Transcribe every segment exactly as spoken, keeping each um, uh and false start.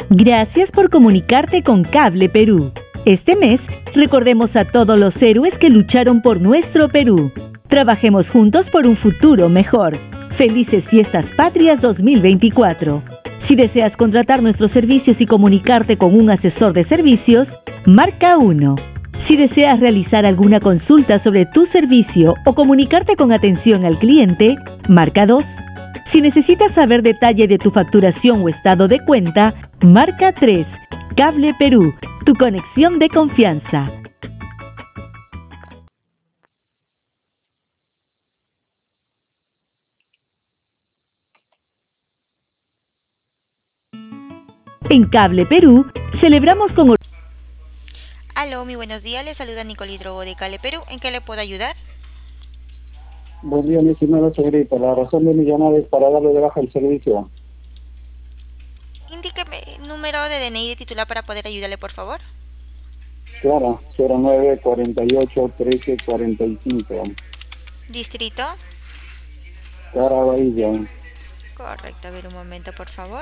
Gracias por comunicarte con Cable Perú. Este mes, recordemos a todos los héroes que lucharon por nuestro Perú. Trabajemos juntos por un futuro mejor. Felices Fiestas Patrias dos mil veinticuatro. Si deseas contratar nuestros servicios y comunicarte con un asesor de servicios, marca uno. Si deseas realizar alguna consulta sobre tu servicio o comunicarte con atención al cliente, marca dos. Si necesitas saber detalle de tu facturación o estado de cuenta, marca tres. Cable Perú, tu conexión de confianza. En Cable Perú, celebramos con... Aló, muy buenos días, le saluda Nicole Hidrogo de Cable Perú. ¿En qué le puedo ayudar? Buen día, mi estimada señorita. La razón de mi llamada es para darle de baja el servicio. Indíqueme el número de D N I de titular para poder ayudarle, por favor. Claro, cero nueve cuarenta y ocho trece cuarenta y cinco. Distrito. Caraballo. Correcto, a ver un momento, por favor.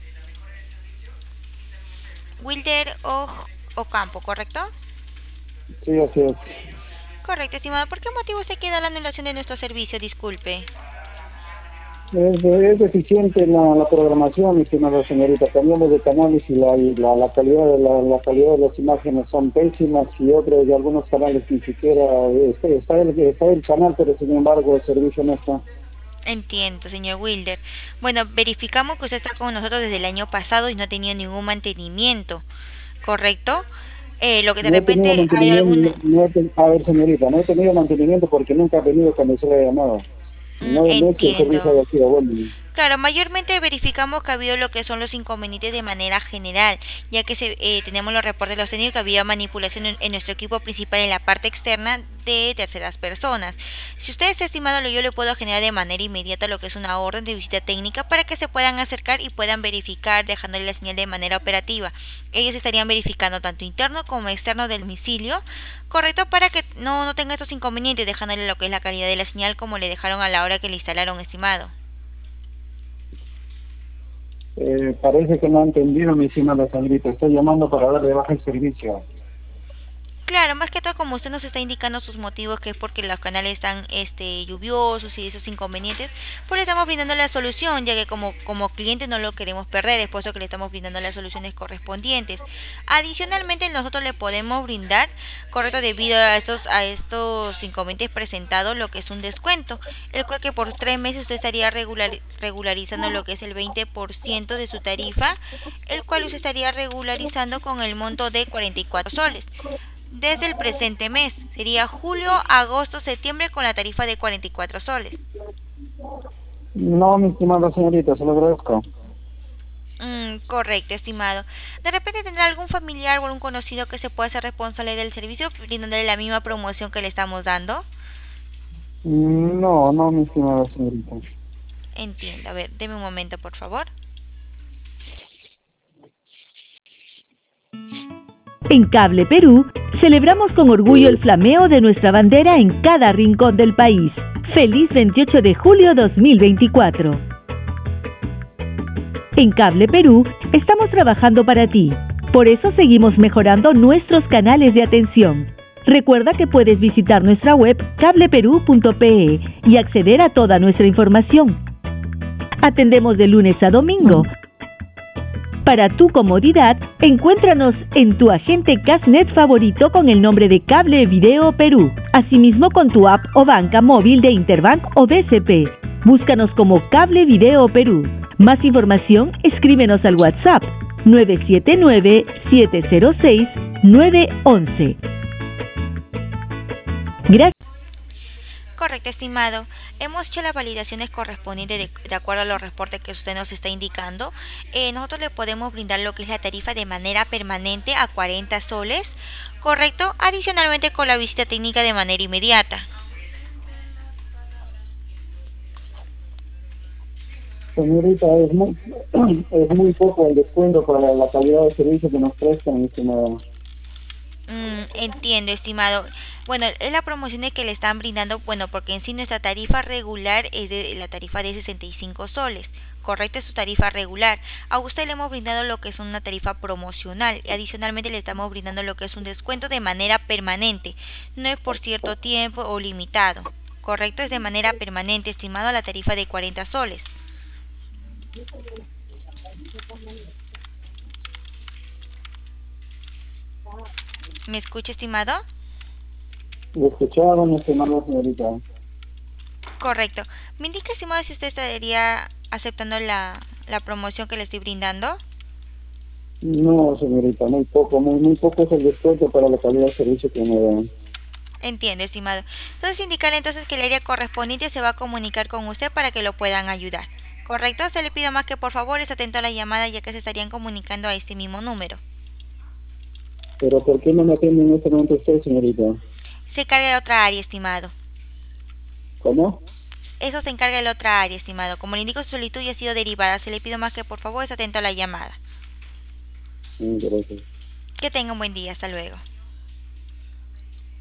Wilder o Ocampo, ¿correcto? Sí, así es. Correcto, estimado. ¿Por qué motivo se queda la anulación de nuestro servicio? Disculpe. Es, es deficiente la, la programación, mi estimada señorita. Cambiamos de canales y la, y la, la calidad de la, la calidad de las imágenes son pésimas y otros de algunos canales ni siquiera está, está, el, está el canal, pero sin embargo el servicio no está. Entiendo, señor Wilder. Bueno, verificamos que usted está con nosotros desde el año pasado y no ha tenido ningún mantenimiento, ¿correcto? Eh, lo que de No he repente tenido hay alguna... mantenimiento, no he ten- a ver señorita, no he tenido mantenimiento porque nunca ha venido cuando se le ha llamado. Mm, No, no es que el servicio entiendo. haya sido bueno. Claro, mayormente verificamos que ha habido lo que son los inconvenientes de manera general, ya que se, eh, tenemos los reportes de los técnicos que había manipulación en, en nuestro equipo principal en la parte externa de terceras personas. Si usted está estimado, yo le puedo generar de manera inmediata lo que es una orden de visita técnica para que se puedan acercar y puedan verificar dejándole la señal de manera operativa. Ellos estarían verificando tanto interno como externo del domicilio, correcto, para que no, no tenga estos inconvenientes, dejándole lo que es la calidad de la señal como le dejaron a la hora que le instalaron, estimado. Eh, parece que no ha entendido, mi estimada señorita. Estoy llamando para darle de baja el servicio. Claro, más que todo como usted nos está indicando sus motivos, que es porque los canales están este, lluviosos y esos inconvenientes, pues le estamos brindando la solución, ya que como, como cliente no lo queremos perder, es por eso que le estamos brindando las soluciones correspondientes. Adicionalmente, nosotros le podemos brindar, correcto, debido a estos, a estos inconvenientes presentados, lo que es un descuento, el cual que por tres meses usted estaría regular, regularizando lo que es el veinte por ciento de su tarifa, el cual usted estaría regularizando con el monto de cuarenta y cuatro soles. Desde el presente mes, sería julio, agosto, septiembre con la tarifa de cuarenta y cuatro soles. No, mi estimada señorita, se lo agradezco. Mm, correcto, estimado. ¿De repente tendrá algún familiar o algún conocido que se pueda hacer responsable del servicio, brindándole la misma promoción que le estamos dando? No, no, mi estimada señorita. Entiendo. A ver, deme un momento, por favor. En Cable Perú, celebramos con orgullo el flameo de nuestra bandera en cada rincón del país. ¡Feliz veintiocho de julio dos mil veinticuatro! En Cable Perú, estamos trabajando para ti. Por eso seguimos mejorando nuestros canales de atención. Recuerda que puedes visitar nuestra web cable perú punto pe y acceder a toda nuestra información. Atendemos de lunes a domingo. Para tu comodidad, encuéntranos en tu agente Casnet favorito con el nombre de Cable Video Perú, asimismo con tu app o banca móvil de Interbank o B C P. Búscanos como Cable Video Perú. Más información, escríbenos al WhatsApp nueve siete nueve, siete cero seis, nueve uno uno. Gracias. Correcto, estimado. Hemos hecho las validaciones correspondientes de, de acuerdo a los reportes que usted nos está indicando. Eh, nosotros le podemos brindar lo que es la tarifa de manera permanente a cuarenta soles, correcto, adicionalmente con la visita técnica de manera inmediata. Señorita, es muy, es muy poco el descuento para la calidad de servicio que nos prestan, mi estimada. Mm, entiendo, estimado. Bueno, es la promoción de que le están brindando, bueno, porque en sí nuestra tarifa regular es de la tarifa de sesenta y cinco soles, correcto, es su tarifa regular. A usted le hemos brindado lo que es una tarifa promocional y adicionalmente le estamos brindando lo que es un descuento de manera permanente. No es por cierto tiempo o limitado. Correcto, es de manera permanente, estimado, a la tarifa de cuarenta soles. ¿Me escucha, estimado? Lo escuchaba, mi estimada señorita. Correcto. ¿Me indica, estimado, si usted estaría aceptando la, la promoción que le estoy brindando? No, señorita, muy poco, muy, muy poco es el descuento para la calidad de servicio que me dan. Entiendo, estimado. Entonces, indicarle entonces que el área correspondiente se va a comunicar con usted para que lo puedan ayudar. Correcto, se le pido más que por favor esté atento a la llamada, ya que se estarían comunicando a este mismo número. Pero ¿por qué no me atiende en este momento usted, señorita? Se encarga de otra área, estimado. ¿Cómo? Eso se encarga de la otra área, estimado. Como le indico, su solicitud ya ha sido derivada. Se le pido más que por favor esté atento a la llamada. Mm, gracias. Que tenga un buen día. Hasta luego.